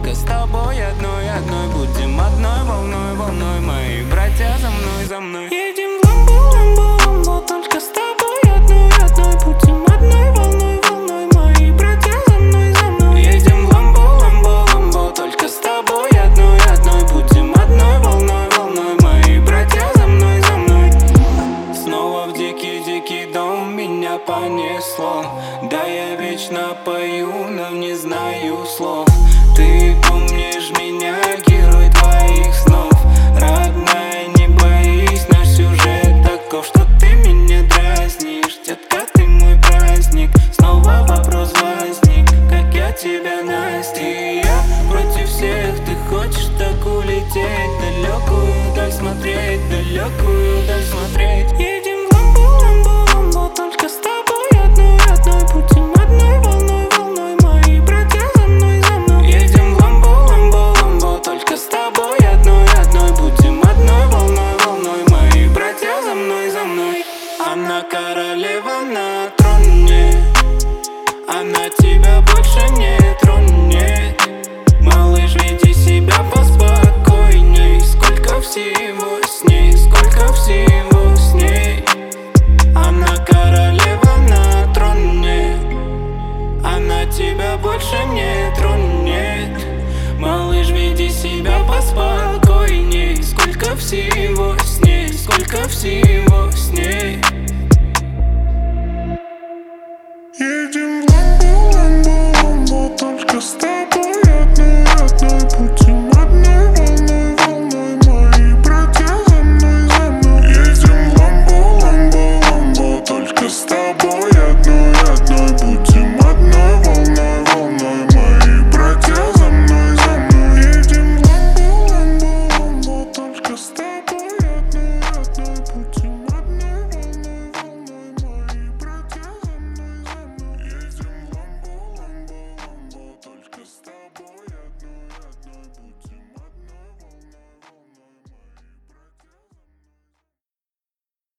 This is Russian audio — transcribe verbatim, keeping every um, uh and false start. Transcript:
только с тобой. Одной, одной будем одной волной, волной. Мои братья за мной, за мной. Едем в ламбо, ламбо, ламбо, только с тобой. Одной, одной будем одной волной, волной. Мои братья за мной, за мной. Едем в ламбо, ламбо, ламбо, только с тобой. Одной, одной будем одной волной, волной. Мои братья за мной, за мной. Снова в дикий, дикий дом меня понесло. Да, я вечно пою, но не знаю слов. Ты помнишь меня, герой твоих снов. Родная, не боись, наш сюжет таков, что ты меня дразнишь. Детка, ты мой праздник. Снова вопрос возник, как я тебя настиг. Я против всех, ты хочешь так улететь. Далекую даль смотреть, далекую даль смотреть. Едем в ламбо, ламбо, ламбо, только с тобой. Одной, одной будем одной волной, волной. Мои братья за мной, за мной. Едем в ламбо, ламбо, ламбо, только с тобой. Одной, одной будем одной волной, волной. Мои братья за мной, за мной. Она королева на троне, она тебя больше не тронет. Малыш, веди себя поспокойней. Сколько всего с ней, сколько всего с ней. Она королева на троне, она тебя больше не тронет. Малыш, веди себя поспокойней. Сколько всего с ней, сколько всего